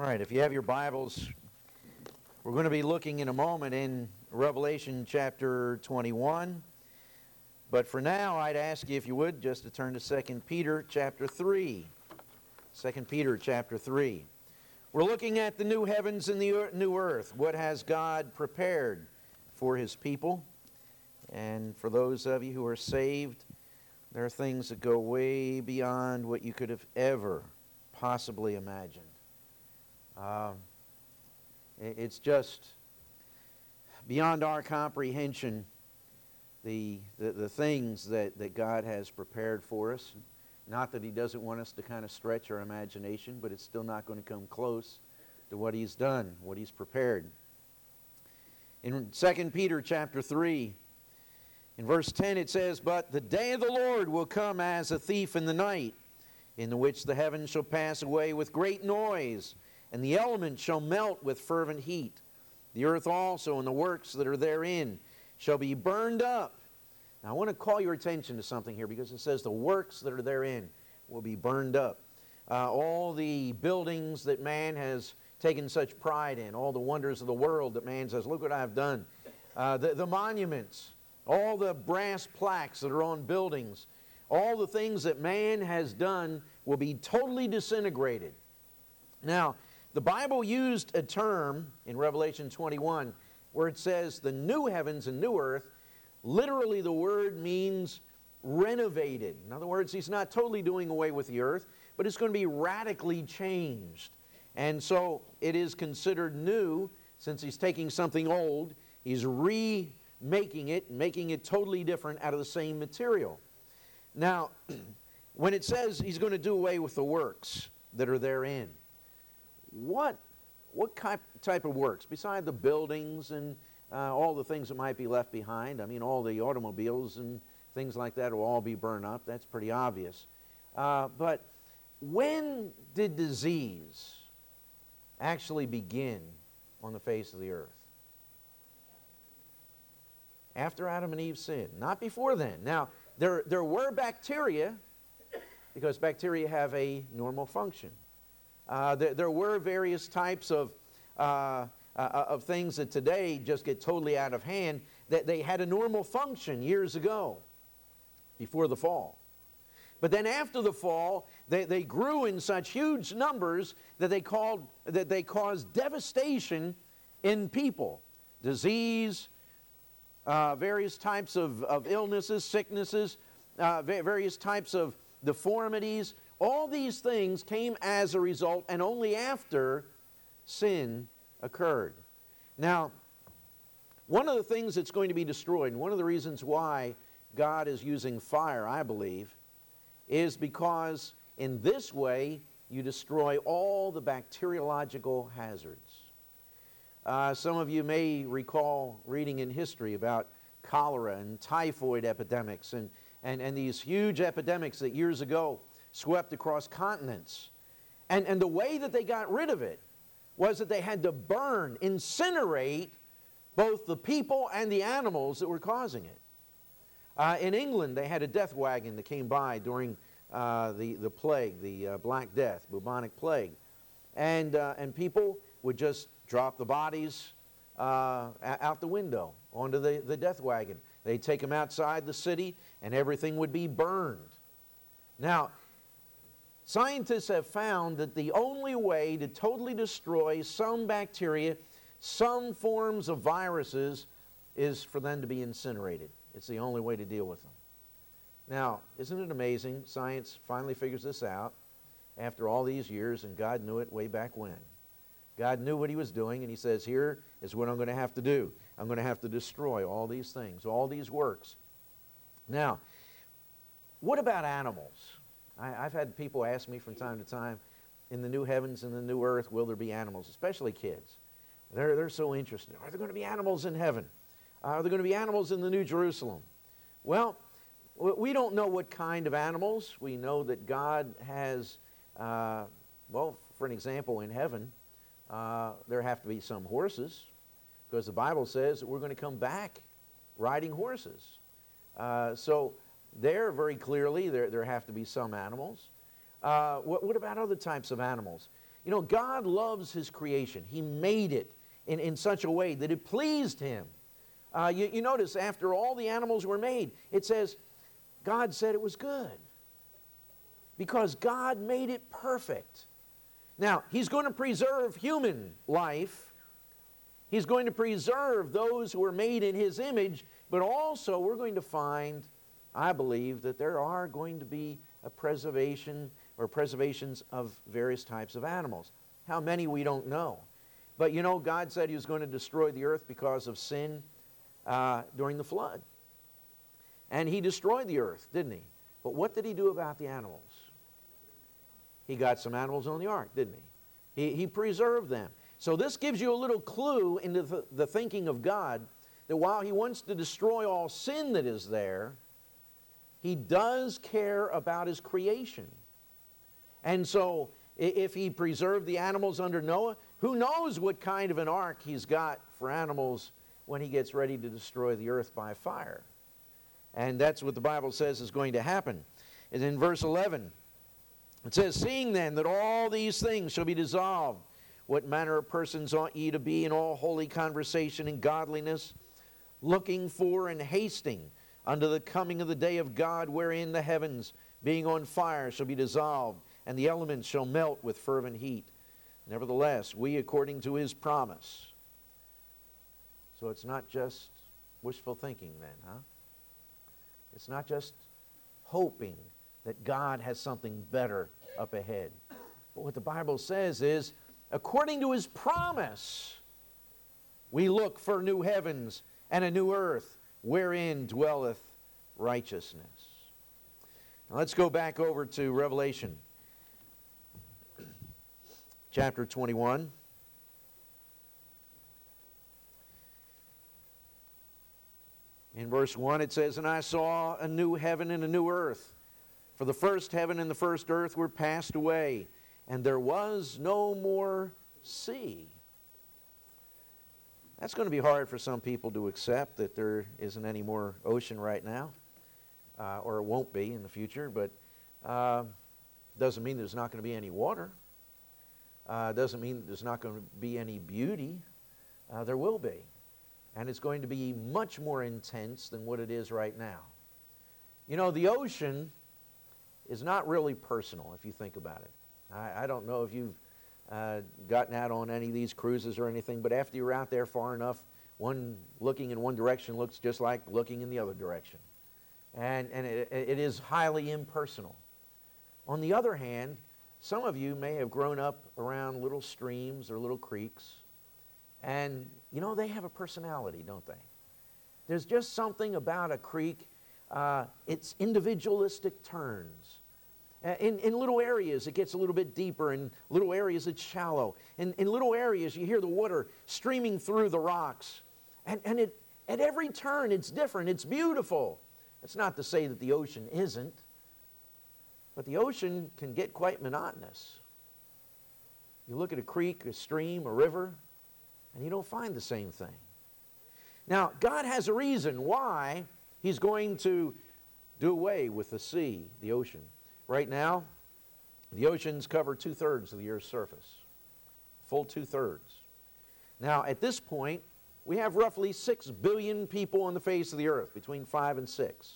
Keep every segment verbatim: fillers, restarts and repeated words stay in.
right, if you have your Bibles, we're going to be looking in a moment in Revelation chapter twenty-one. But for now, I'd ask you, if you would, just to turn to Second Peter chapter three. Second Peter chapter three. We're looking at the new heavens and the new earth. What has God prepared for His people? And for those of you who are saved, there are things that go way beyond what you could have ever possibly imagined. Um, it's just beyond our comprehension, the, the, the things that, that God has prepared for us. Not that He doesn't want us to kind of stretch our imagination, but it's still not going to come close to what He's done, what He's prepared. In Second Peter chapter three, in verse ten it says, "But the day of the Lord will come as a thief in the night, in the which the heavens shall pass away with great noise, and the elements shall melt with fervent heat. The earth also and the works that are therein shall be burned up." Now I want to call your attention to something here, because it says the works that are therein will be burned up. Uh, all the buildings that man has taken such pride in, all the wonders of the world that man says, "Look what I've done." Uh, the, the monuments, all the brass plaques that are on buildings, all the things that man has done will be totally disintegrated. Now, the Bible used a term in Revelation twenty-one where it says the new heavens and new earth. Literally, the word means renovated. In other words, He's not totally doing away with the earth, but it's going to be radically changed. And so it is considered new, since He's taking something old, He's remaking it, making it totally different out of the same material. Now, when it says He's going to do away with the works that are therein, what, what type of works? Beside the buildings and uh, all the things that might be left behind, I mean, all the automobiles and things like that will all be burned up. That's pretty obvious. Uh, but when did disease actually begin on the face of the earth? After Adam and Eve sinned, not before then. Now, there, there were bacteria, because bacteria have a normal function. Uh, there, there were various types of, uh, uh, of things that today just get totally out of hand, that they had a normal function years ago, before the fall. But then after the fall, they, they grew in such huge numbers that they, called, that they caused devastation in people. Disease, uh, various types of, of illnesses, sicknesses, uh, various types of deformities. All these things came as a result, and only after sin occurred. Now, one of the things that's going to be destroyed, and one of the reasons why God is using fire, I believe, is because in this way you destroy all the bacteriological hazards. Uh, some of you may recall reading in history about cholera and typhoid epidemics, and, and, and these huge epidemics that years ago swept across continents. And, and the way that they got rid of it was that they had to burn, incinerate both the people and the animals that were causing it. Uh, in England, they had a death wagon that came by during uh, the, the plague, the uh, Black Death, bubonic plague. And, uh, and people would just drop the bodies uh, out the window onto the, the death wagon. They'd take them outside the city, and everything would be burned. Now, scientists have found that the only way to totally destroy some bacteria, some forms of viruses, is for them to be incinerated. It's the only way to deal with them. Now, isn't it amazing? Science finally figures this out after all these years, and God knew it way back when. God knew what He was doing, and He says, here is what I'm going to have to do. I'm going to have to destroy all these things, all these works. Now, what about animals? I, I've had people ask me from time to time, in the new heavens and the new earth, will there be animals, especially kids? They're, they're so interested. Are there going to be animals in heaven? Are there going to be animals in the New Jerusalem? Well, we don't know what kind of animals. We know that God has, uh, well, for an example, in heaven, uh, there have to be some horses, because the Bible says that we're going to come back riding horses. Uh, so there, very clearly, there, there have to be some animals. Uh, what, what about other types of animals? You know, God loves His creation. He made it in, in such a way that it pleased Him. Uh, you, you notice after all the animals were made, it says, God said it was good. Because God made it perfect. Now, He's going to preserve human life. He's going to preserve those who are made in His image, but also we're going to find, I believe, that there are going to be a preservation or preservations of various types of animals. How many, we don't know. But you know, God said He was going to destroy the earth because of sin uh, during the flood. And He destroyed the earth, didn't He? But what did He do about the animals? He got some animals on the ark, didn't He? He, he preserved them. So this gives you a little clue into the, the thinking of God, that while He wants to destroy all sin that is there, He does care about His creation. And so if He preserved the animals under Noah, who knows what kind of an ark He's got for animals when He gets ready to destroy the earth by fire. And that's what the Bible says is going to happen. And in verse eleven, it says, seeing then that all these things shall be dissolved, what manner of persons ought ye to be in all holy conversation and godliness, looking for and hasting unto the coming of the day of God, wherein the heavens, being on fire, shall be dissolved, and the elements shall melt with fervent heat. Nevertheless, we according to His promise. So it's not just wishful thinking then, huh? It's not just hoping that God has something better up ahead. But what the Bible says is, according to His promise, we look for new heavens and a new earth, wherein dwelleth righteousness. Now let's go back over to Revelation chapter twenty-one. In verse one it says, and I saw a new heaven and a new earth. For the first heaven and the first earth were passed away, and there was no more sea. That's going to be hard for some people to accept, that there isn't any more ocean right now, uh, or it won't be in the future, but uh, doesn't mean there's not going to be any water. Uh, doesn't mean that there's not going to be any beauty. Uh, there will be. And it's going to be much more intense than what it is right now. You know, the ocean is not really personal, if you think about it. I, I don't know if you've uh, gotten out on any of these cruises or anything, but after you're out there far enough, one looking in one direction looks just like looking in the other direction. And, and it, it is highly impersonal. On the other hand, some of you may have grown up around little streams or little creeks, and, you know, they have a personality, don't they? There's just something about a creek, uh, it's individualistic turns. Uh, in, in little areas, it gets a little bit deeper. In little areas, it's shallow. In, in little areas, you hear the water streaming through the rocks. And, and it, at every turn, it's different. It's beautiful. It's not to say that the ocean isn't, but the ocean can get quite monotonous. You look at a creek, a stream, a river, and you don't find the same thing. Now, God has a reason why He's going to do away with the sea, the ocean. Right now, the oceans cover two-thirds of the Earth's surface. Full two-thirds. Now, at this point, we have roughly six billion people on the face of the earth, between five and six.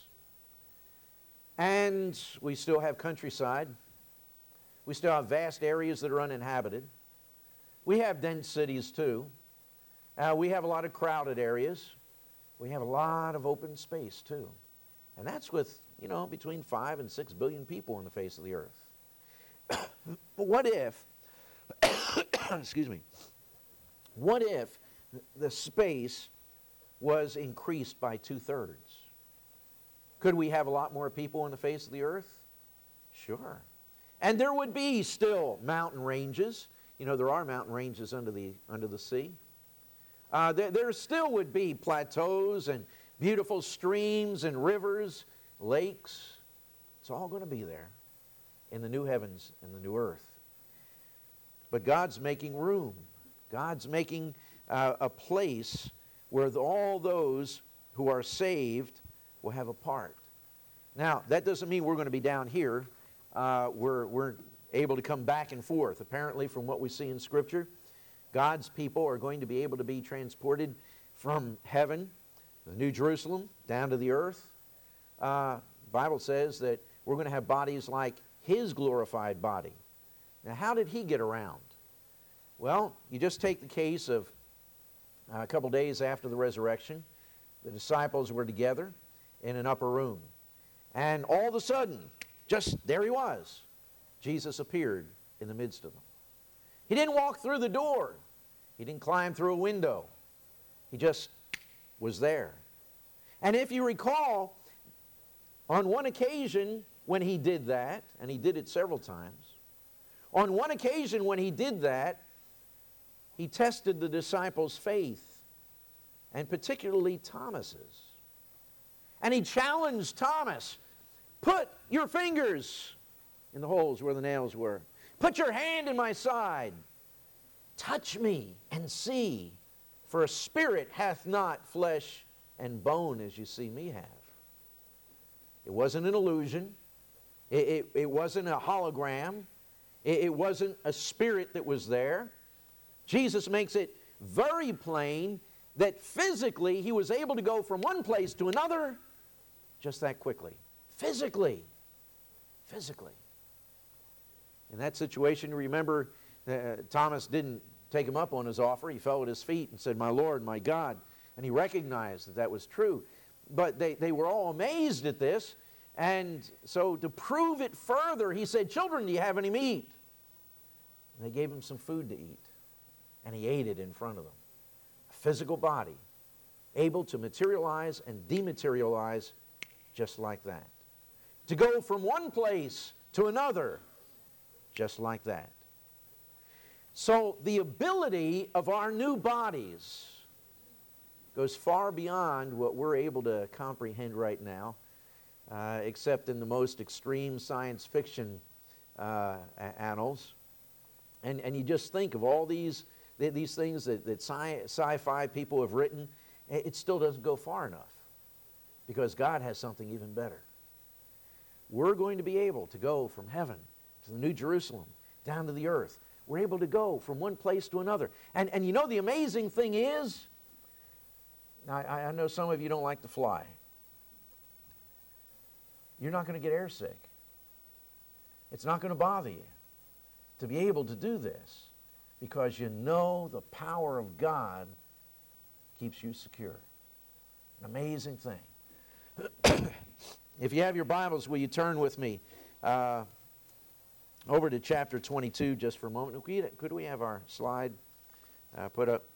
And we still have countryside. We still have vast areas that are uninhabited. We have dense cities too. Uh, we have a lot of crowded areas. We have a lot of open space too. And that's with, you know, between five and six billion people on the face of the earth. But what if, excuse me, what if the space was increased by two-thirds? Could we have a lot more people on the face of the earth? Sure. And there would be still mountain ranges. You know, there are mountain ranges under the, under the sea. Uh, there, there still would be plateaus and beautiful streams and rivers, lakes. It's all going to be there in the new heavens and the new earth. But God's making room. God's making uh, a place where the, all those who are saved will have a part. Now, that doesn't mean we're going to be down here. Uh, we're, we're able to come back and forth. Apparently, from what we see in Scripture, God's people are going to be able to be transported from heaven, the New Jerusalem, down to the earth. Uh, the Bible says that we're going to have bodies like His glorified body. Now, how did He get around? Well, you just take the case of uh, a couple days after the resurrection. The disciples were together in an upper room. And all of a sudden, just there He was. Jesus appeared in the midst of them. He didn't walk through the door. He didn't climb through a window. He just was there. And if you recall, on one occasion when He did that, and He did it several times, on one occasion when He did that, He tested the disciples' faith, and particularly Thomas's. And He challenged Thomas, put your fingers in the holes where the nails were. Put your hand in my side. Touch me and see, for a spirit hath not flesh and bone as you see me have. It wasn't an illusion. It, it, it wasn't a hologram. It, it wasn't a spirit that was there. Jesus makes it very plain that physically He was able to go from one place to another just that quickly. Physically. Physically. In that situation, remember, uh, Thomas didn't take Him up on His offer. He fell at His feet and said, my Lord, my God. And he recognized that that was true. But they, they were all amazed at this. And so to prove it further, He said, children, do you have any meat? And they gave Him some food to eat. And He ate it in front of them. A physical body, able to materialize and dematerialize just like that. To go from one place to another, just like that. So the ability of our new bodies goes far beyond what we're able to comprehend right now, uh, except in the most extreme science fiction uh, annals. And, and you just think of all these, these things that, that sci- sci-fi people have written, it still doesn't go far enough, because God has something even better. We're going to be able to go from heaven to the New Jerusalem, down to the earth. We're able to go from one place to another. And, and you know the amazing thing is, now I, I know some of you don't like to fly. You're not going to get airsick. It's not going to bother you to be able to do this, because you know the power of God keeps you secure. An amazing thing. If you have your Bibles, will you turn with me uh, over to chapter twenty-two just for a moment. Could we, could we have our slide uh, put up?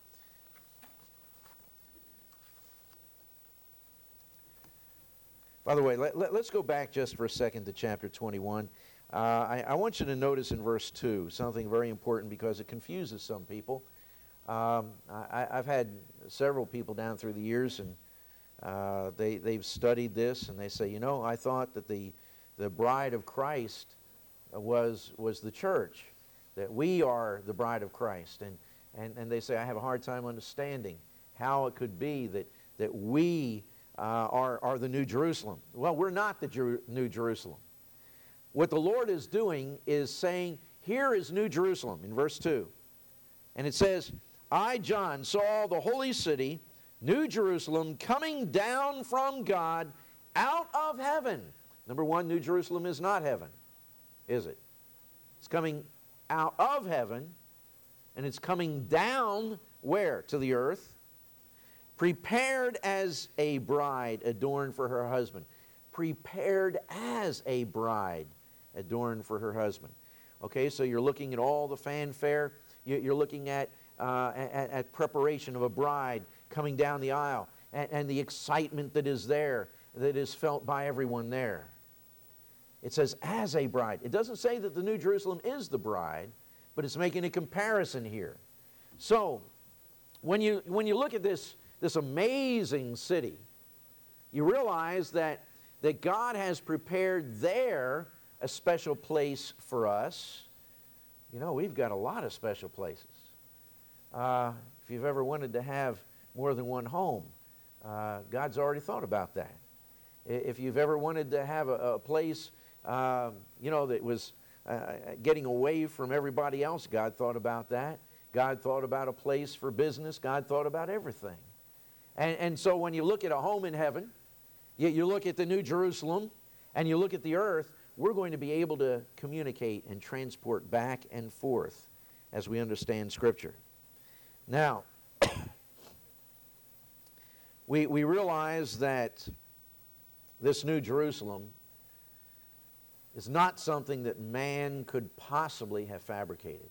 By the way, let, let, let's go back just for a second to chapter twenty-one. Uh, I, I want you to notice in verse two something very important, because it confuses some people. Um, I, I've had several people down through the years, and uh, they, they've studied this, and they say, you know, I thought that the, the bride of Christ was, was the church, that we are the bride of Christ. And, and, and they say, I have a hard time understanding how it could be that, that we uh, are, are the New Jerusalem. Well, we're not the Jer- New Jerusalem. What the Lord is doing is saying, here is New Jerusalem, in verse two. And it says, I, John, saw the holy city, New Jerusalem, coming down from God out of heaven. Number one, New Jerusalem is not heaven, is it? It's coming out of heaven, and it's coming down where? To the earth. Prepared as a bride adorned for her husband. Prepared as a bride adorned for her husband. Okay, so you're looking at all the fanfare. You're looking at, uh, at, at preparation of a bride coming down the aisle, and, and the excitement that is there, that is felt by everyone there. It says, as a bride. It doesn't say that the New Jerusalem is the bride, but it's making a comparison here. So, when you, when you look at this, this amazing city, you realize that, that God has prepared there a special place for us. You know, we've got a lot of special places. Uh, if you've ever wanted to have more than one home, uh, God's already thought about that. If you've ever wanted to have a, a place, uh, you know, that was uh, getting away from everybody else. God thought about that. God thought about a place for business. God thought about everything. And, and so when you look at a home in heaven, you, you look at the New Jerusalem, and you look at the earth, we're going to be able to communicate and transport back and forth as we understand Scripture. Now, we, we realize that this New Jerusalem is not something that man could possibly have fabricated.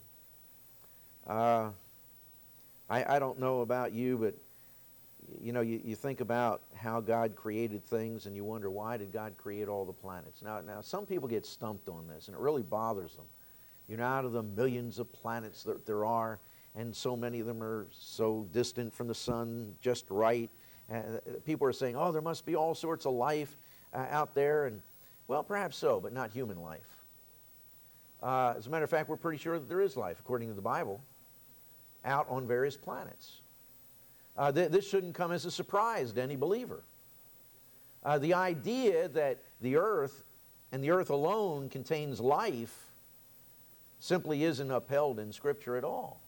Uh, I, I don't know about you, but you know, you, you think about how God created things and you wonder, why did God create all the planets? Now, now some people get stumped on this, and it really bothers them. You know, out of the millions of planets that there are, and so many of them are so distant from the sun, just right. Uh, people are saying, oh, there must be all sorts of life uh, out there, and well, perhaps so, but not human life. Uh, as a matter of fact, we're pretty sure that there is life, according to the Bible, out on various planets. Uh, th this shouldn't come as a surprise to any believer. Uh, the idea that the earth and the earth alone contains life simply isn't upheld in Scripture at all.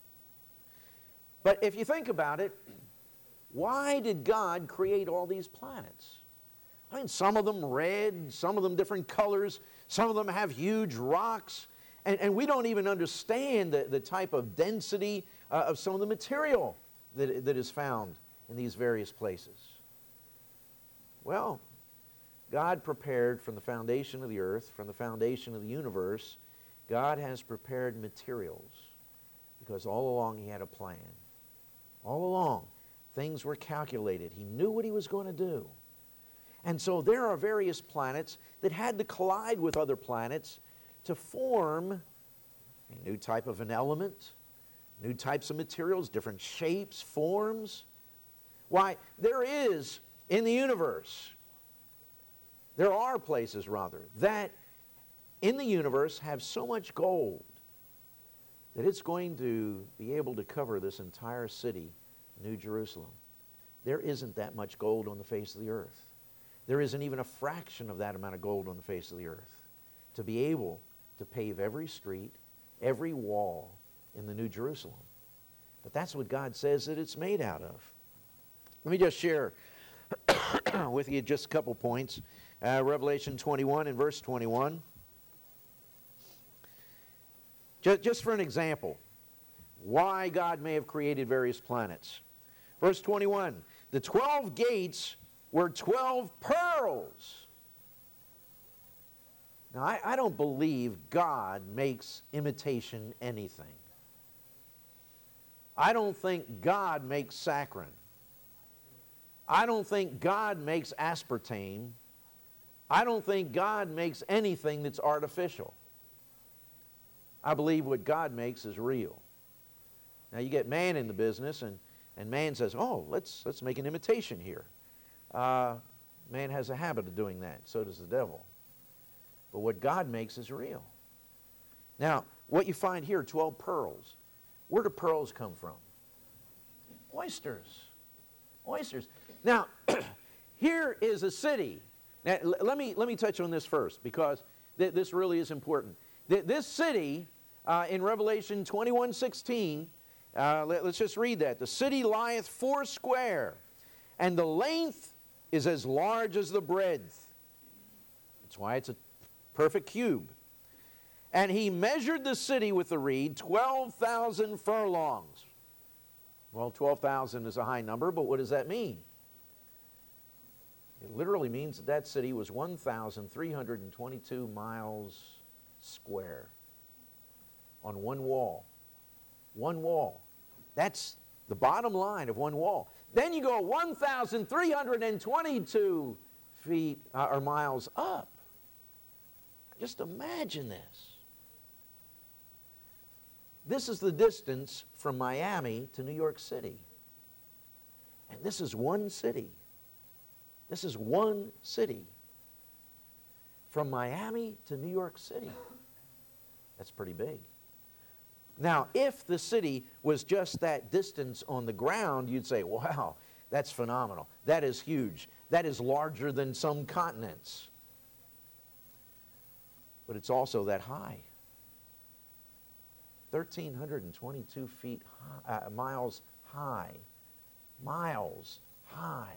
But if you think about it, why did God create all these planets? I mean, some of them red, some of them different colors, some of them have huge rocks, and, and we don't even understand the, the type of density uh, of some of the material that, that is found in these various places. Well, God prepared from the foundation of the earth, from the foundation of the universe, God has prepared materials because all along He had a plan. All along, things were calculated. He knew what He was going to do. And so there are various planets that had to collide with other planets to form a new type of an element, new types of materials, different shapes, forms. Why, there is in the universe, there are places rather, that in the universe have so much gold that it's going to be able to cover this entire city, New Jerusalem. There isn't that much gold on the face of the earth. There isn't even a fraction of that amount of gold on the face of the earth to be able to pave every street, every wall in the New Jerusalem. But that's what God says that it's made out of. Let me just share with you just a couple points. Uh, Revelation twenty-one and verse twenty-one. Just, just for an example, why God may have created various planets. Verse twenty-one, the twelve gates were twelve pearls. Now, I, I don't believe God makes imitation anything. I don't think God makes saccharin. I don't think God makes aspartame. I don't think God makes anything that's artificial. I believe what God makes is real. Now, you get man in the business, and, and man says, oh, let's, let's make an imitation here. Uh, man has a habit of doing that. So does the devil. But what God makes is real. Now, what you find here, twelve pearls. Where do pearls come from? Oysters. Oysters. Now, here is a city. Now, l- let me, let me touch on this first, because th- this really is important. Th- this city, uh, in Revelation twenty-one sixteen, uh, let, let's just read that. The city lieth foursquare, and the length is as large as the breadth. That's why it's a perfect cube. And he measured the city with the reed, twelve thousand furlongs. Well, twelve thousand is a high number, but what does that mean? It literally means that that city was one thousand three hundred twenty-two miles square on one wall. One wall. That's the bottom line of one wall. Then you go one thousand three hundred twenty-two feet uh, or miles up. Just imagine this. This is the distance from Miami to New York City. And this is one city. This is one city. From Miami to New York City. That's pretty big. Now, if the city was just that distance on the ground, you'd say, wow, that's phenomenal. That is huge. That is larger than some continents. but it's also that high. one thousand three hundred twenty-two feet high, uh, miles high. Miles high.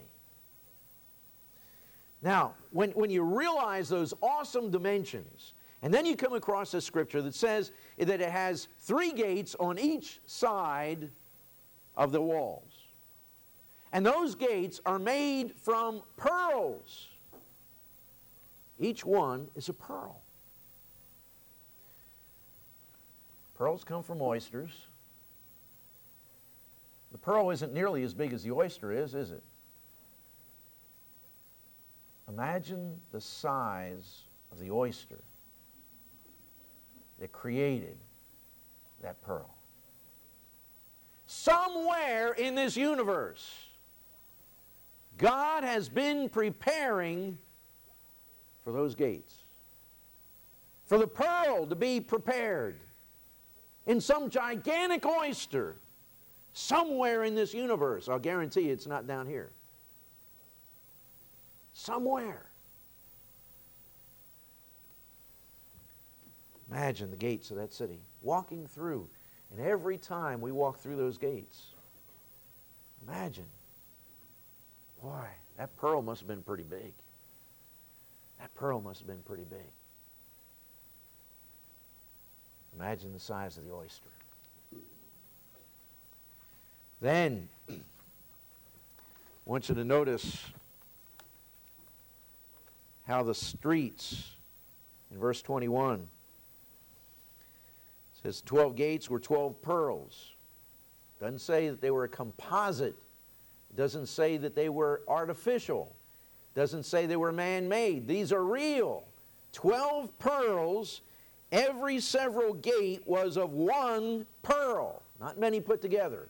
Now, when, when you realize those awesome dimensions, and then you come across a scripture that says that it has three gates on each side of the walls. And those gates are made from pearls. Each one is a pearl. Pearls come from oysters. The pearl isn't nearly as big as the oyster is, is it? Imagine the size of the oyster that created that pearl. Somewhere in this universe, God has been preparing for those gates, for the pearl to be prepared in some gigantic oyster somewhere in this universe. I'll guarantee you it's not down here. Somewhere. Imagine the gates of that city, walking through, and every time we walk through those gates, imagine, boy, that pearl must have been pretty big. That pearl must have been pretty big. Imagine the size of the oyster. Then, I want you to notice how the streets, in verse twenty-one, says twelve gates were twelve pearls. Doesn't say that they were a composite. It doesn't say that they were artificial. It doesn't say they were man-made. These are real. twelve pearls. Every several gate was of one pearl, not many put together.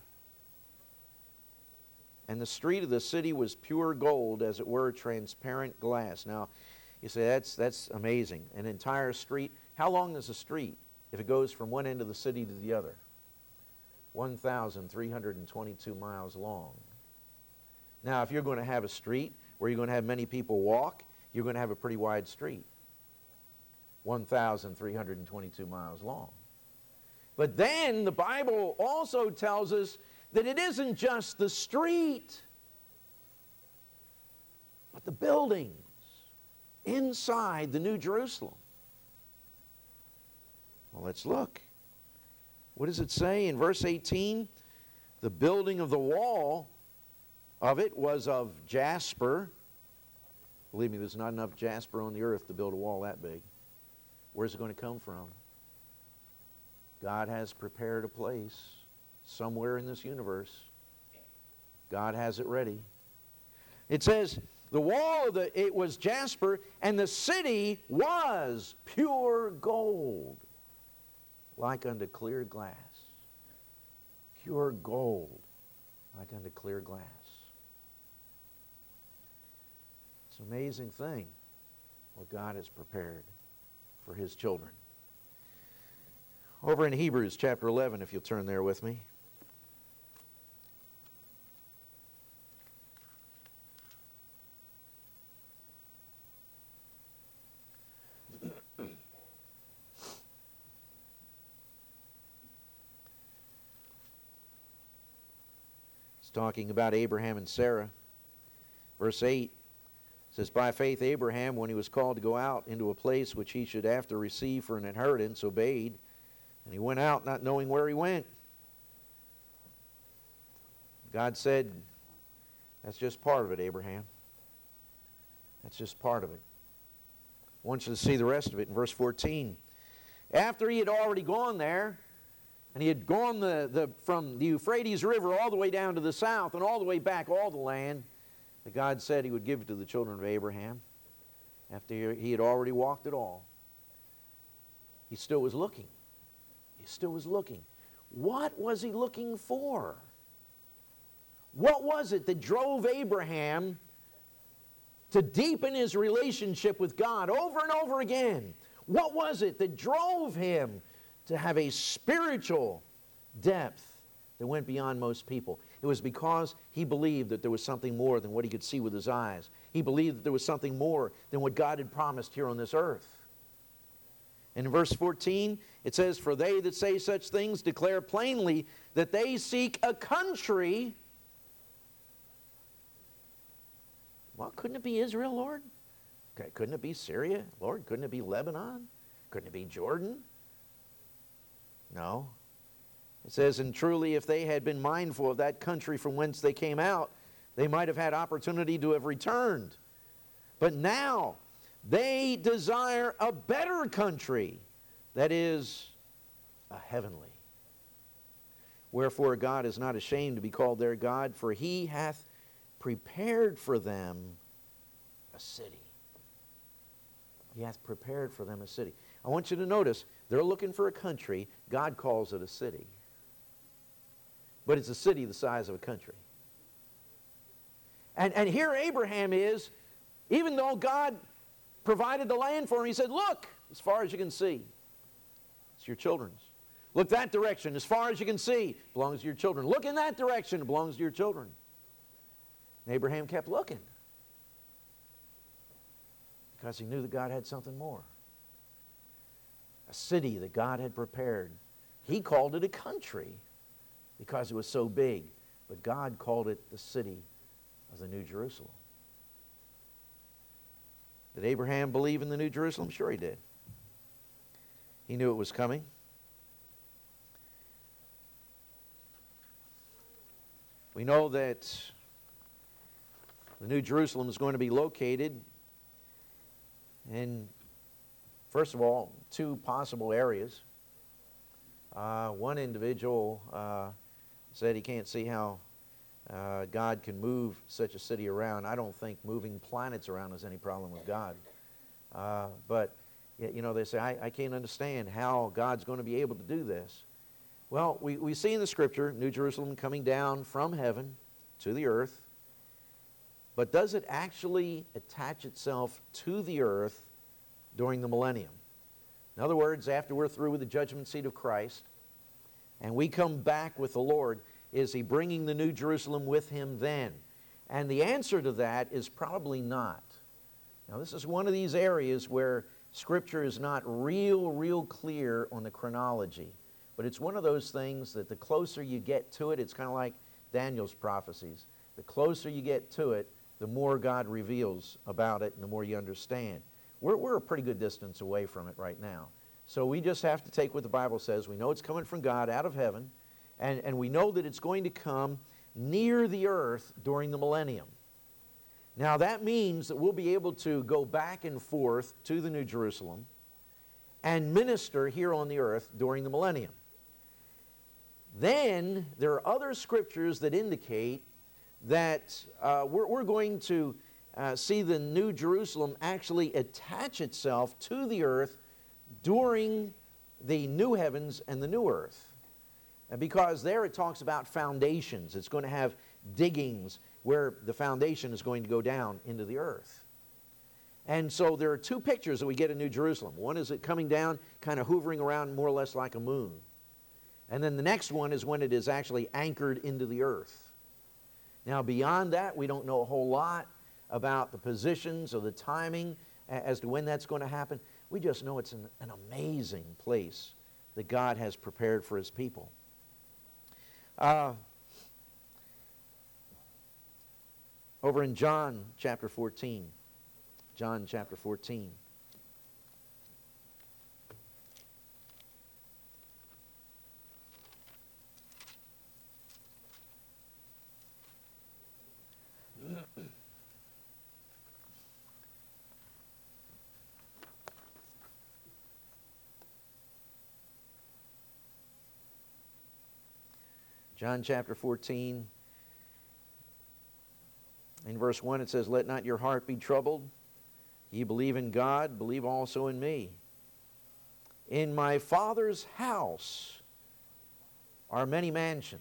And the street of the city was pure gold, as it were, transparent glass. Now, you say, that's, that's amazing. An entire street. How long is a street if it goes from one end of the city to the other? one thousand three hundred twenty-two miles long. Now, if you're going to have a street where you're going to have many people walk, you're going to have a pretty wide street. one thousand three hundred twenty-two miles long. But then the Bible also tells us that it isn't just the street, but the buildings inside the New Jerusalem. Well, let's look. What does it say in verse eighteen? The building of the wall of it was of jasper. Believe me, there's not enough jasper on the earth to build a wall that big. Where's it going to come from? God has prepared a place somewhere in this universe. God has it ready. It says, the wall of the, it was jasper, and the city was pure gold, like unto clear glass. Pure gold, like unto clear glass. It's an amazing thing what God has prepared for His children. Over in Hebrews chapter eleven, if you'll turn there with me. It's talking about Abraham and Sarah. Verse eight says, by faith Abraham, when he was called to go out into a place which he should after receive for an inheritance, obeyed. And he went out not knowing where he went. God said, that's just part of it, Abraham. That's just part of it. I want you to see the rest of it in verse fourteen. After he had already gone there, and he had gone the, the, from the Euphrates River all the way down to the south and all the way back, all the land, that God said he would give it to the children of Abraham. After he had already walked it all, he still was looking. He still was looking. What was he looking for? What was it that drove Abraham to deepen his relationship with God over and over again? What was it that drove him to have a spiritual depth that went beyond most people? It was because he believed that there was something more than what he could see with his eyes. He believed that there was something more than what God had promised here on this earth. And in verse fourteen, it says, "For they that say such things declare plainly that they seek a country." Well, couldn't it be Israel, Lord? Okay, couldn't it be Syria, Lord? Couldn't it be Lebanon? Couldn't it be Jordan? No. It says, "And truly, if they had been mindful of that country from whence they came out, they might have had opportunity to have returned. But now they desire a better country, that is, a heavenly. Wherefore God is not ashamed to be called their God, for he hath prepared for them a city." He hath prepared for them a city. I want you to notice, they're looking for a country. God calls it a city. But it's a city the size of a country. And, and here Abraham is, even though God provided the land for him, he said, "Look, as far as you can see, it's your children's. Look that direction, as far as you can see, belongs to your children. Look in that direction, it belongs to your children." And Abraham kept looking because he knew that God had something more. A city that God had prepared. He called it a country because it was so big, but God called it the city of the New Jerusalem. Did Abraham believe in the New Jerusalem? Sure he did. He knew it was coming. We know that the New Jerusalem is going to be located in, first of all, two possible areas. Uh, one individual uh, said he can't see how uh, God can move such a city around. I don't think moving planets around is any problem with God. Uh, but, you know, they say, I, I can't understand how God's going to be able to do this. Well, we, we see in the Scripture, New Jerusalem coming down from heaven to the earth. But does it actually attach itself to the earth during the millennium? In other words, after we're through with the judgment seat of Christ, and we come back with the Lord, is He bringing the New Jerusalem with Him then? And the answer to that is probably not. Now, this is one of these areas where Scripture is not real, real clear on the chronology. But it's one of those things that the closer you get to it, it's kind of like Daniel's prophecies. The closer you get to it, the more God reveals about it and the more you understand. We're, we're a pretty good distance away from it right now. So we just have to take what the Bible says. We know it's coming from God out of heaven, and, and we know that it's going to come near the earth during the millennium. Now that means that we'll be able to go back and forth to the New Jerusalem and minister here on the earth during the millennium. Then there are other scriptures that indicate that uh, we're, we're going to uh, see the New Jerusalem actually attach itself to the earth during the new heavens and the new earth. And because there it talks about foundations. It's going to have diggings where the foundation is going to go down into the earth. And so there are two pictures that we get in New Jerusalem. One is it coming down, kind of hovering around more or less like a moon. And then the next one is when it is actually anchored into the earth. Now beyond that, we don't know a whole lot about the positions or the timing as to when that's going to happen. We just know it's an, an amazing place that God has prepared for His people. Uh, over in John chapter fourteen, John chapter fourteen. John chapter fourteen, in verse one it says, "Let not your heart be troubled. Ye believe in God, believe also in me. In my Father's house are many mansions."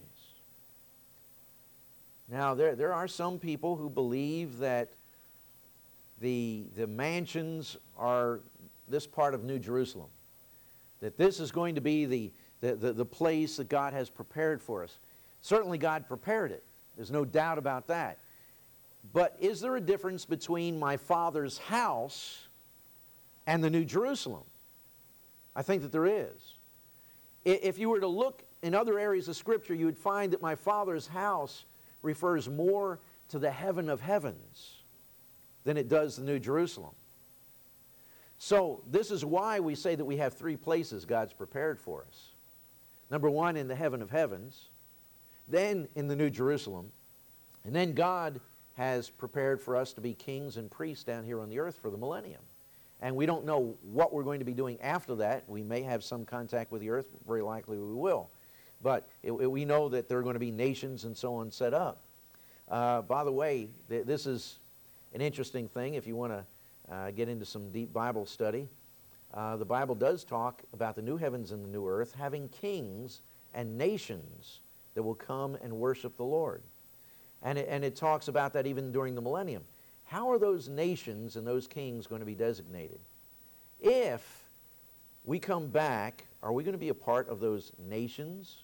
Now there, there are some people who believe that the, the mansions are this part of New Jerusalem. That this is going to be the, the, the, the place that God has prepared for us. Certainly God prepared it. There's no doubt about that. But is there a difference between my Father's house and the New Jerusalem? I think that there is. If you were to look in other areas of Scripture, you would find that my Father's house refers more to the heaven of heavens than it does the New Jerusalem. So this is why we say that we have three places God's prepared for us. Number one, in the heaven of heavens, then in the New Jerusalem, and then God has prepared for us to be kings and priests down here on the earth for the millennium. And we don't know what we're going to be doing after that. We may have some contact with the earth. Very likely we will. But it, it, we know that there are going to be nations and so on set up. Uh, by the way, th this is an interesting thing if you want to uh, get into some deep Bible study. Uh, the Bible does talk about the new heavens and the new earth having kings and nations that will come and worship the Lord. And it, and it talks about that even during the millennium. How are those nations and those kings going to be designated? If we come back, are we going to be a part of those nations?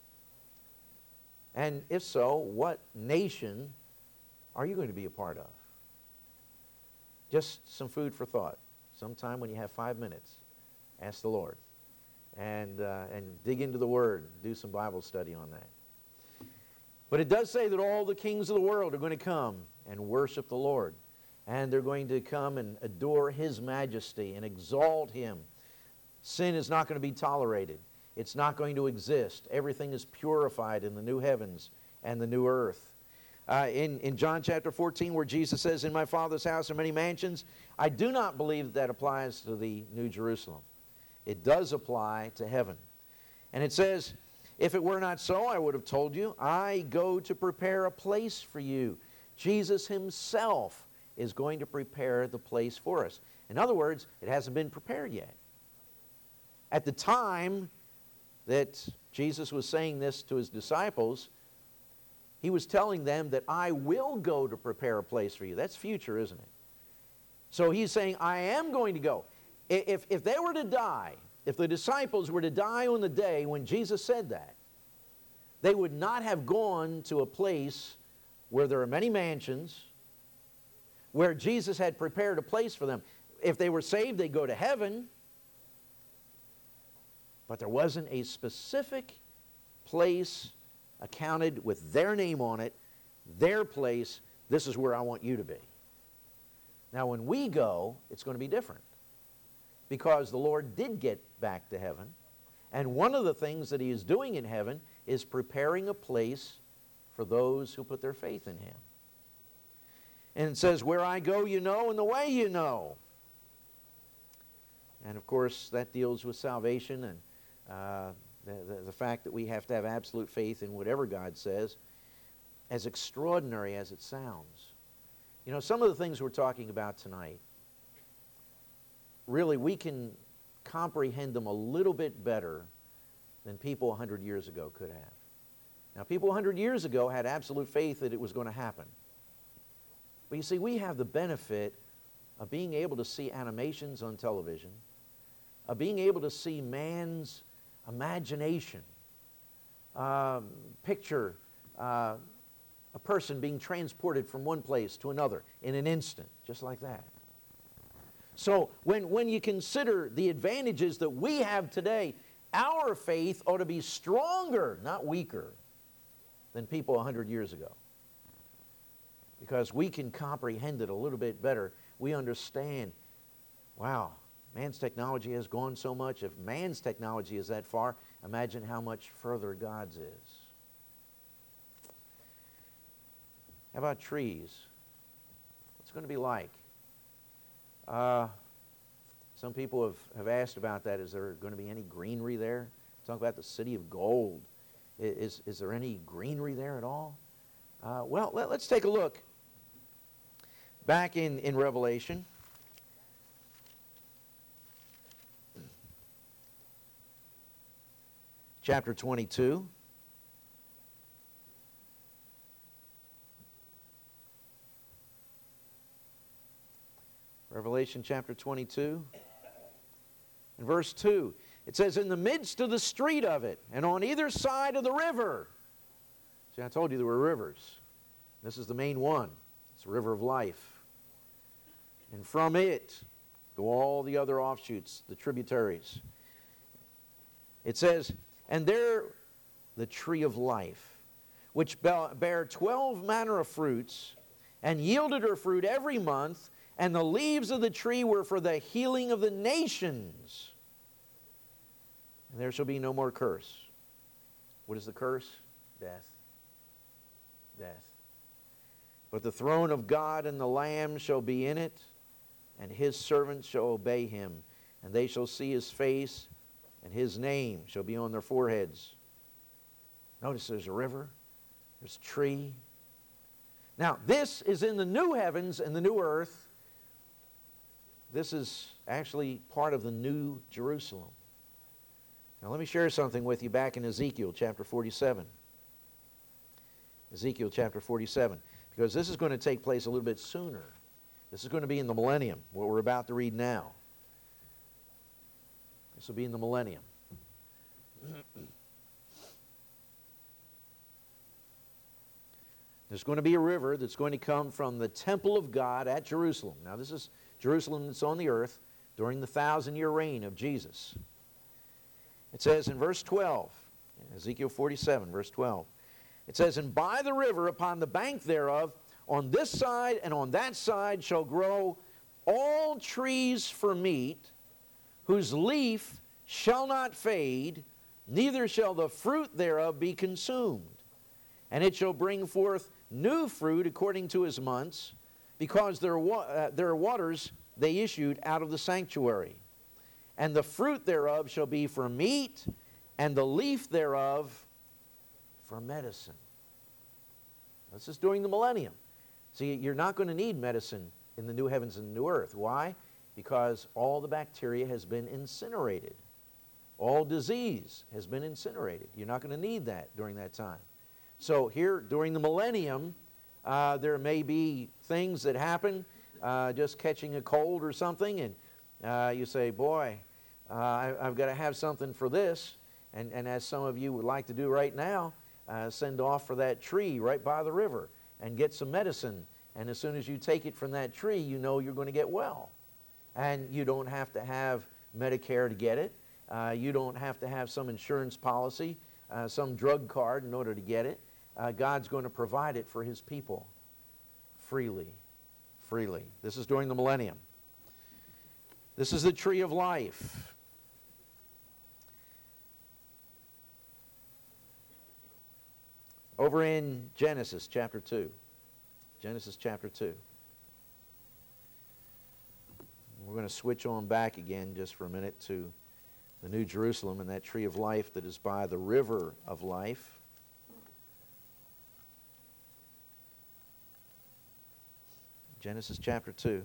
And if so, what nation are you going to be a part of? Just some food for thought. Sometime when you have five minutes, ask the Lord. And, uh, and dig into the Word. Do some Bible study on that. But it does say that all the kings of the world are going to come and worship the Lord. And they're going to come and adore His majesty and exalt Him. Sin is not going to be tolerated. It's not going to exist. Everything is purified in the new heavens and the new earth. Uh, in, in John chapter fourteen, where Jesus says, "In my Father's house are many mansions," I do not believe that, that applies to the New Jerusalem. It does apply to heaven. And it says, "If it were not so, I would have told you, I go to prepare a place for you." Jesus Himself is going to prepare the place for us. In other words, it hasn't been prepared yet. At the time that Jesus was saying this to His disciples, He was telling them that I will go to prepare a place for you. That's future, isn't it? So He's saying, I am going to go. If, if they were to die, if the disciples were to die on the day when Jesus said that, they would not have gone to a place where there are many mansions, where Jesus had prepared a place for them. If they were saved, they'd go to heaven. But there wasn't a specific place accounted with their name on it, their place. This is where I want you to be. Now, when we go, it's going to be different. Because the Lord did get back to heaven. And one of the things that He is doing in heaven is preparing a place for those who put their faith in Him. And it says, "Where I go, you know, and the way you know." And of course, that deals with salvation and uh, the, the, the fact that we have to have absolute faith in whatever God says, as extraordinary as it sounds. You know, some of the things we're talking about tonight, really, we can comprehend them a little bit better than people a hundred years ago could have. Now, people a hundred years ago had absolute faith that it was going to happen. But you see, we have the benefit of being able to see animations on television, of being able to see man's imagination, um, picture uh, a person being transported from one place to another in an instant, just like that. So when, when you consider the advantages that we have today, our faith ought to be stronger, not weaker, than people a hundred years ago. Because we can comprehend it a little bit better. We understand, wow, man's technology has gone so much. If man's technology is that far, imagine how much further God's is. How about trees? What's it going to be like? Uh, some people have, have asked about that. Is there going to be any greenery there? Talk about the city of gold. Is, is there any greenery there at all? Uh, well, let, let's take a look back in, in Revelation. Chapter twenty-two. Revelation chapter twenty-two. In verse two, it says, "In the midst of the street of it, and on either side of the river." See, I told you there were rivers. This is the main one. It's the river of life. "And from it go all the other offshoots, the tributaries. It says, and there the tree of life, which bare twelve manner of fruits, and yielded her fruit every month, and the leaves of the tree were for the healing of the nations. And there shall be no more curse. What is the curse? Death. Death. But the throne of God and the Lamb shall be in it, and his servants shall obey him, and they shall see his face, and his name shall be on their foreheads. Notice there's a river, there's a tree. Now, this is in the new heavens and the new earth. This is actually part of the new Jerusalem. Now, let me share something with you back in Ezekiel chapter forty-seven. Ezekiel chapter forty-seven. Because this is going to take place a little bit sooner. This is going to be in the millennium, what we're about to read now. This will be in the millennium. There's going to be a river that's going to come from the temple of God at Jerusalem. Now, this is Jerusalem that's on the earth during the thousand-year reign of Jesus. It says in verse twelve, Ezekiel forty-seven, verse twelve, it says, and by the river upon the bank thereof, on this side and on that side shall grow all trees for meat, whose leaf shall not fade, neither shall the fruit thereof be consumed. And it shall bring forth new fruit according to his months, because their, wa- uh, their waters they issued out of the sanctuary. And the fruit thereof shall be for meat, and the leaf thereof for medicine. This is during the millennium. See, you're not going to need medicine in the new heavens and the new earth. Why? Because all the bacteria has been incinerated. All disease has been incinerated. You're not going to need that during that time. So here, during the millennium, uh, there may be things that happen, uh, just catching a cold or something, and uh, you say, boy, uh, I, I've got to have something for this. And, and as some of you would like to do right now, Uh, send off for that tree right by the river and get some medicine. And as soon as you take it from that tree, you know you're going to get well. And you don't have to have Medicare to get it. Uh, you don't have to have some insurance policy, uh, some drug card in order to get it. Uh, God's going to provide it for his people freely, freely. This is during the millennium. This is the tree of life. Over in Genesis chapter two. Genesis chapter two. We're going to switch on back again just for a minute to the New Jerusalem and that tree of life that is by the river of life. Genesis chapter two.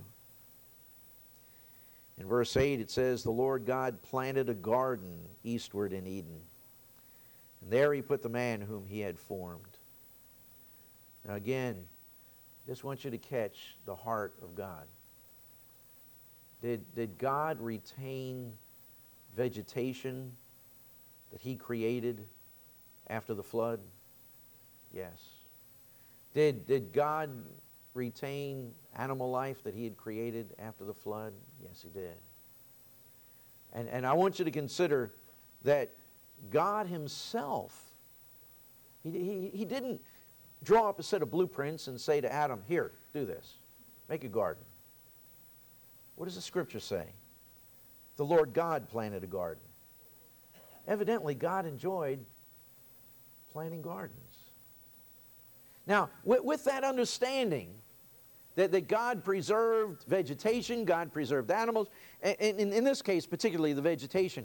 In verse eight it says, the Lord God planted a garden eastward in Eden. And there he put the man whom he had formed. Now again, just want you to catch the heart of God. Did, did God retain vegetation that he created after the flood? Yes. Did, did God retain animal life that he had created after the flood? Yes, he did. And, and I want you to consider that God himself, he, he, he didn't draw up a set of blueprints and say to Adam, here, do this. Make a garden. What does the scripture say? The Lord God planted a garden. Evidently, God enjoyed planting gardens. Now, with, with that understanding that, that God preserved vegetation, God preserved animals, and, and in, in this case, particularly the vegetation,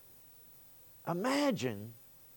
imagine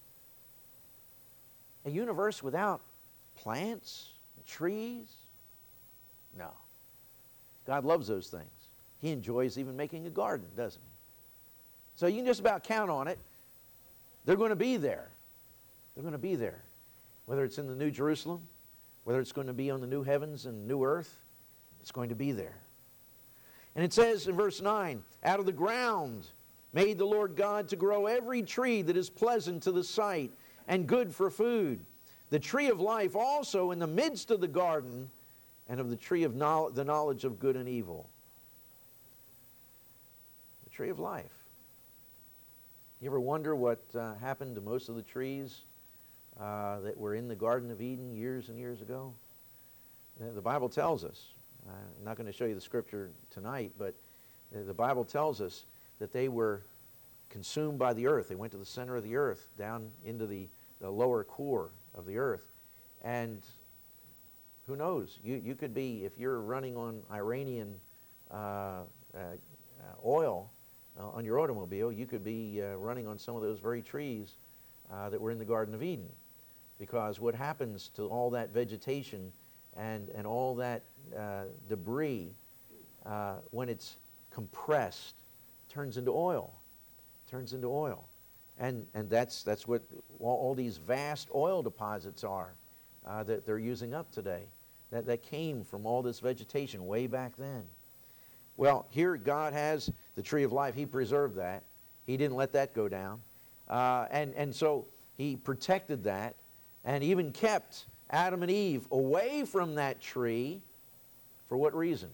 a universe without plants, trees. No. God loves those things. He enjoys even making a garden, doesn't he? So you can just about count on it. They're going to be there. They're going to be there. Whether it's in the New Jerusalem, whether it's going to be on the new heavens and new earth, it's going to be there. And it says in verse nine, out of the ground made the Lord God to grow every tree that is pleasant to the sight and good for food. The tree of life also in the midst of the garden, and of the tree of knowledge, the knowledge of good and evil. The tree of life. You ever wonder what uh, happened to most of the trees uh, that were in the Garden of Eden years and years ago? Uh, the Bible tells us, uh, I'm not going to show you the scripture tonight, but uh, the Bible tells us that they were consumed by the earth. They went to the center of the earth, down into the, the lower core of the earth. And who knows? You, you could be, if you're running on Iranian uh, uh, oil, Uh, on your automobile, you could be uh, running on some of those very trees uh, that were in the Garden of Eden. Because what happens to all that vegetation and, and all that uh, debris, uh, when it's compressed, turns into oil. Turns into oil. And, and that's, that's what all, all these vast oil deposits are uh, that they're using up today. That, that came from all this vegetation way back then. Well, here God has the tree of life. He preserved that. He didn't let that go down. Uh, and, and so he protected that and even kept Adam and Eve away from that tree. For what reason?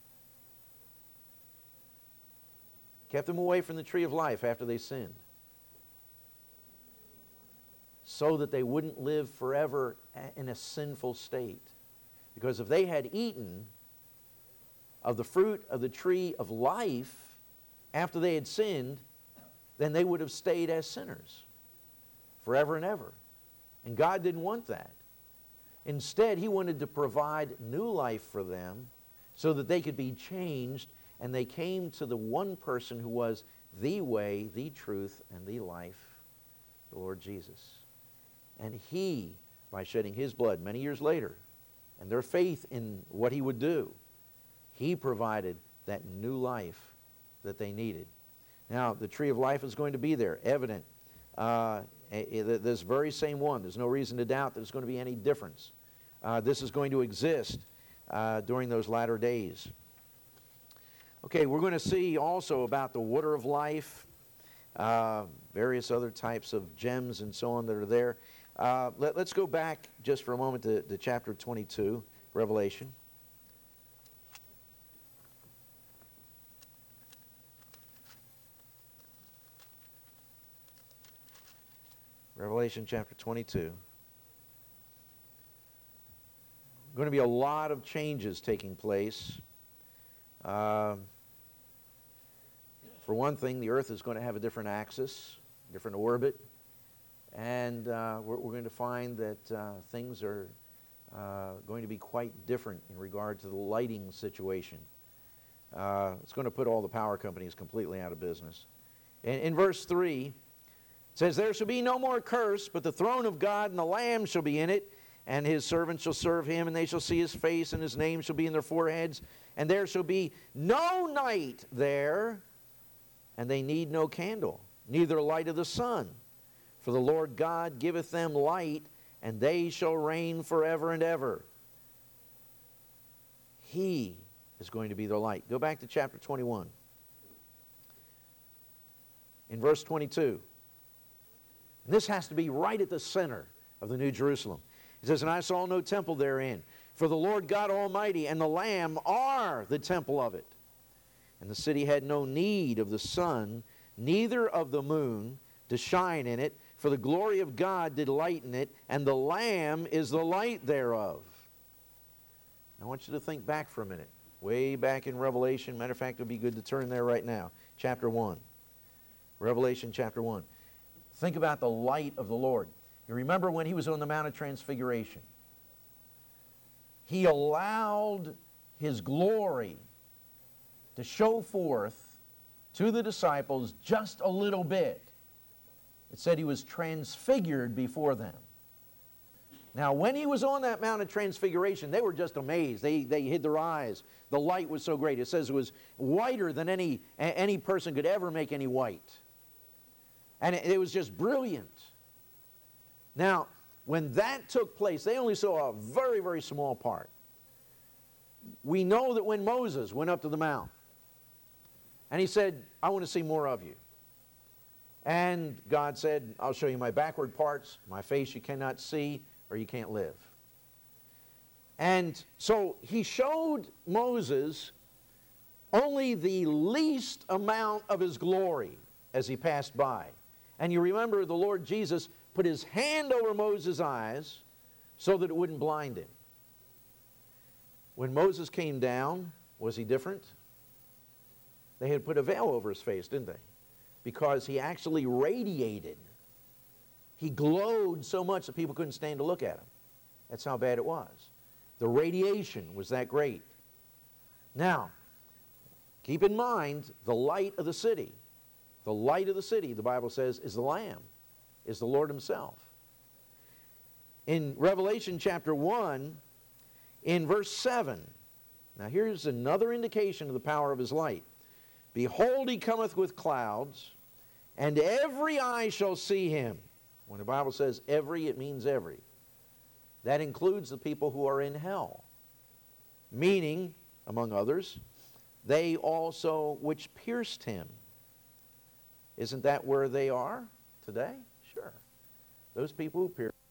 Kept them away from the tree of life after they sinned. So that they wouldn't live forever in a sinful state. Because if they had eaten of the fruit of the tree of life after they had sinned, then they would have stayed as sinners forever and ever. And God didn't want that. Instead, He wanted to provide new life for them so that they could be changed, and they came to the one person who was the way, the truth, and the life, the Lord Jesus. And He, by shedding His blood many years later, and their faith in what He would do, He provided that new life that they needed. Now, the tree of life is going to be there, evident. Uh, this very same one. There's no reason to doubt that there's going to be any difference. Uh, this is going to exist uh, during those latter days. Okay, we're going to see also about the water of life, uh, various other types of gems and so on that are there. Uh, let, let's go back just for a moment to, to chapter twenty-two, Revelation. Revelation chapter twenty-two. Going to be a lot of changes taking place. Um, for one thing, the earth is going to have a different axis, different orbit, and uh, we're, we're going to find that uh, things are uh, going to be quite different in regard to the lighting situation. Uh, it's going to put all the power companies completely out of business. In, in verse three, it says, "There shall be no more curse, but the throne of God and the Lamb shall be in it, and His servants shall serve Him, and they shall see His face, and His name shall be in their foreheads. And there shall be no night there, and they need no candle, neither light of the sun. For the Lord God giveth them light, and they shall reign forever and ever." He is going to be their light. Go back to chapter twenty-one. In verse twenty-two. And this has to be right at the center of the New Jerusalem. It says, "And I saw no temple therein, for the Lord God Almighty and the Lamb are the temple of it. And the city had no need of the sun, neither of the moon, to shine in it, for the glory of God did lighten it, and the Lamb is the light thereof." I want you to think back for a minute. Way back in Revelation. Matter of fact, it would be good to turn there right now. Chapter one. Revelation chapter one. Think about the light of the Lord. You remember when He was on the Mount of Transfiguration. He allowed His glory to show forth to the disciples just a little bit. It said He was transfigured before them. Now, when He was on that Mount of Transfiguration, they were just amazed. They, they hid their eyes. The light was so great. It says it was whiter than any, any person could ever make any white. And it, it was just brilliant. Now, when that took place, they only saw a very, very small part. We know that when Moses went up to the mount, and he said, "I want to see more of you." And God said, "I'll show you my backward parts, my face you cannot see, or you can't live." And so He showed Moses only the least amount of His glory as he passed by. And you remember the Lord Jesus put his hand over Moses' eyes so that it wouldn't blind him. When Moses came down, was he different? They had put a veil over his face, didn't they? Because he actually radiated. He glowed so much that people couldn't stand to look at him. That's how bad it was. The radiation was that great. Now, keep in mind the light of the city. The light of the city, the Bible says, is the Lamb, is the Lord himself. In Revelation chapter one, in verse seven, now here's another indication of the power of his light. Behold, he cometh with clouds, and every eye shall see him. When the Bible says every, it means every. That includes the people who are in hell. Meaning, among others, they also which pierced him. Isn't that where they are today? Sure. Those people who pierced